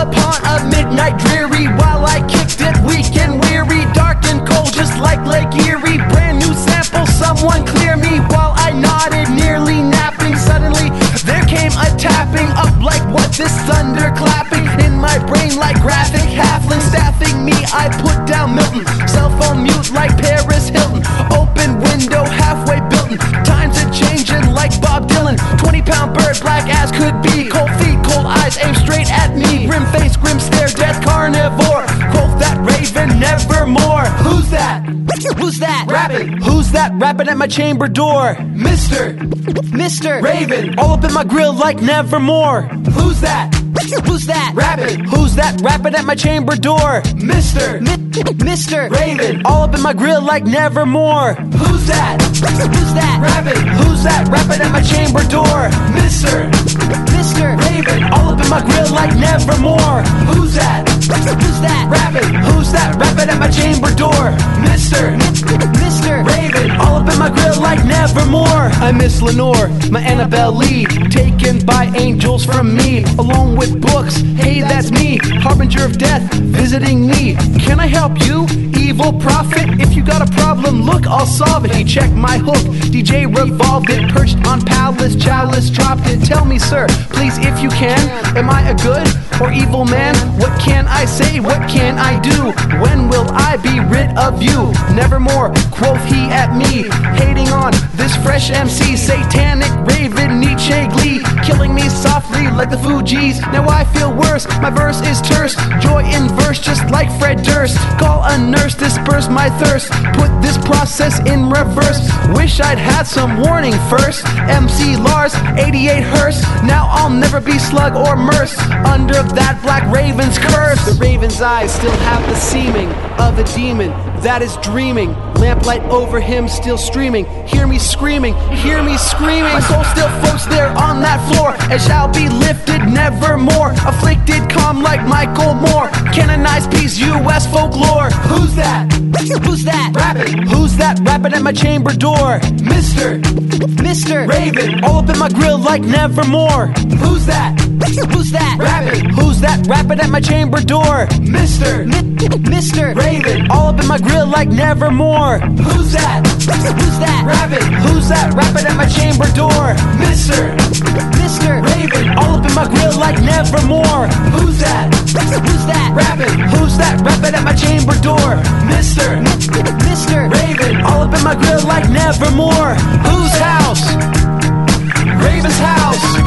upon a midnight dreary, while I kicked it weak and weary, dark and cold just like Lake Erie. Brand new sample, someone clear me, while I nodded, nearly napping. Suddenly there came a tapping up, like what, this thunder clapping in my brain like graphic halfling staffing me. I put down Milton, cell phone mute like Paris Hilton, open window halfway built. Times are changing like Bob Dylan, 20-pound bird, black as could be, cold feet, cold eyes, aim straight at me, grim face, grim stare, death carnivore, quote that raven nevermore. Who's that? Who's that? Rapping. Who's that rapping at my chamber door? Mr. Raven, all up in my grill like nevermore. Who's that? Who's that? Rapping. Who's that rapping at my chamber door? Mr. Raven, all up in my grill like nevermore. Who's that? Who's that? Rapping. Who's that rapping at my chamber door? Mr. Raven, all up in my grill like nevermore. Who's that? Who's that? Rapping. Who's that rapping at my chamber door? Mr. Raven, all up in my grill like nevermore. I miss Lenore, my Annabelle Lee, taken by angels from me, along with books. Hey, that's me, harbinger of death, visiting me. Can I help you, evil prophet? If you got a problem, look, I'll solve it. He checked my hook, DJ revolved it, perched on palace, chalice, dropped it. Tell me, sir, please, if you can, am I a good or evil man? What can I say? What can I do? When will I be rid of you? Nevermore, quoth he at me, hating on this fresh MC, satanic raven, Nietzsche glee, killing me softly like the Fugees. Now I feel worse, my verse is terse, joy in verse just like Fred Durst. Call a nurse, disperse my thirst, put this process in reverse. Wish I'd had some warning first. MC Lars, 88 Hearst, now I'll never be Slug or Merce under that black raven's curse. The raven's eyes still have the seeming of a demon that is dreaming, lamplight over him still streaming. Hear me screaming, hear me screaming. My soul still floats there on that floor, and shall be lifted nevermore. Afflicted, calm like Michael Moore, canonized piece, US folklore. Who's that? Who's that? Rapping. Who's that rapping at my chamber door? Mr. Raven, all up in my grill like nevermore. Who's that? Who's that? Rapping. Who's that rapping at my chamber door? Mr. Raven, all up in my grill like nevermore. Who's that? Who's that? Rapping. Who's that rapping at my chamber door? Mr. Raven, all up in my grill like nevermore. Who's that? Who's that? Rapping. Who's that rapping at my chamber door? Mr. Raven, all up in my grill like nevermore. Whose house? Raven's house.